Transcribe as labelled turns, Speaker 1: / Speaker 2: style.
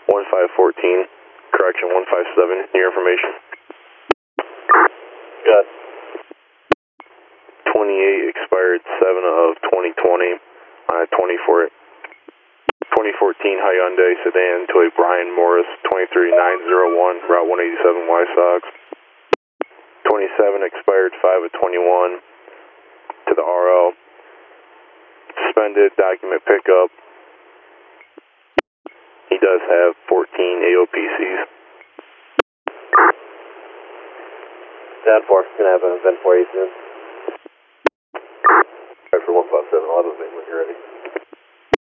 Speaker 1: 1514, correction 157, your information.
Speaker 2: Got
Speaker 1: 28 expired 7 of 2020 on a 2014 Hyundai sedan to a Brian Morris 23901, Route 187 Y Sox. 27 expired 5 of 21 to the RL. Suspended document pickup. He does have 14 AOPCs.
Speaker 2: down 4, gonna have an event for you soon.
Speaker 1: For 157, I'll have a when you're ready.